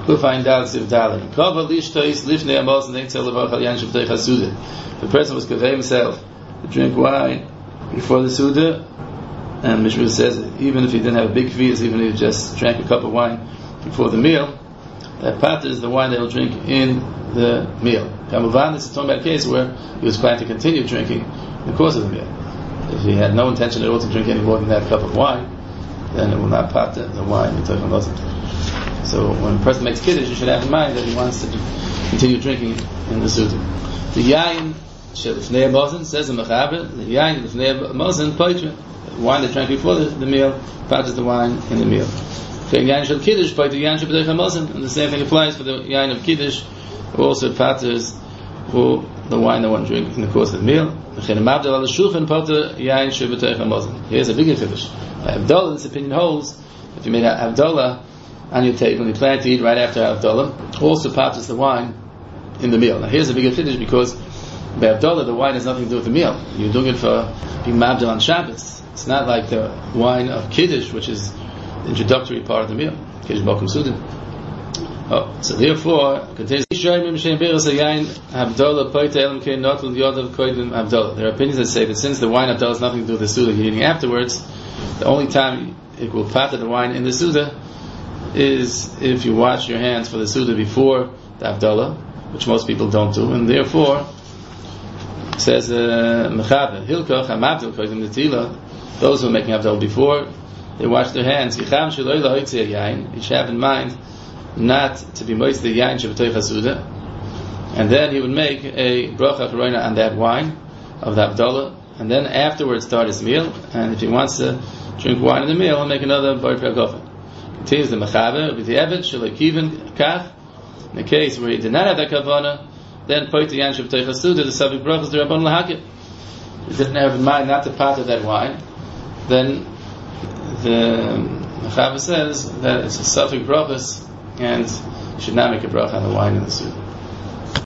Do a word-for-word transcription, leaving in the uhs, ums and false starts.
We'll find out if Dalit. The person was kaveh himself to drink wine before the Suda, and Mishra says even if he didn't have a big kvias, even if he just drank a cup of wine before the meal, that pat is the wine they will drink in the meal. Kamuvan, this is talking about a case where he was planning to continue drinking in the course of the meal. If he had no intention at all to drink any more than that cup of wine, then it will not pat the, the wine. So when a person makes kiddush, you should have in mind that he wants to continue drinking in the Suda. The yain shelifnei hamazon says in Mechaber, the yain shelifnei hamazon poitra, the wine that drank before the, the meal patters the wine in the meal. The yain shel kiddush poitra yain shebedei hamazon, and the same thing applies for the yain of kiddush, who also patters who the wine that one drink in the course of the meal. Here's a bigger kiddush. Havdalah, this opinion holds, if you made Havdalah on your table and you plan to eat right after Havdalah, also patters the wine in the meal. Now here's a bigger kiddush because by Havdalah the wine has nothing to do with the meal. You're doing it for being mabdal on Shabbos. It's not like the wine of kiddush, which is the introductory part of the meal. Kiddush Bokum Sudan. Oh, so therefore, contains there are opinions that say that since the wine Havdalah has nothing to do with the Suda you're eating afterwards, the only time it will patter the wine in the Suda is if you wash your hands for the Suda before the Havdalah, which most people don't do, and therefore it says Mechaber Hilkach Hamavdil Kodim Netila, those who are making Havdalah before they wash their hands. You should have in mind not to be moist the yain shebetoich hasuda, and then he would make a bracha karona on that wine of the Havdalah, and then afterwards start his meal. And if he wants to drink wine in the meal, he'll make another bar pragofen. Continues the Mechaber with the evet shalakiven kach. In the case where he did not have that kavana, then poit the yain shebetoich hasuda, the subject brachas the Rabban lahakit. He didn't have in mind not to pater that wine. Then the Mechaber says that it's a subject brachas and should not make a bracha on the wine in the soup.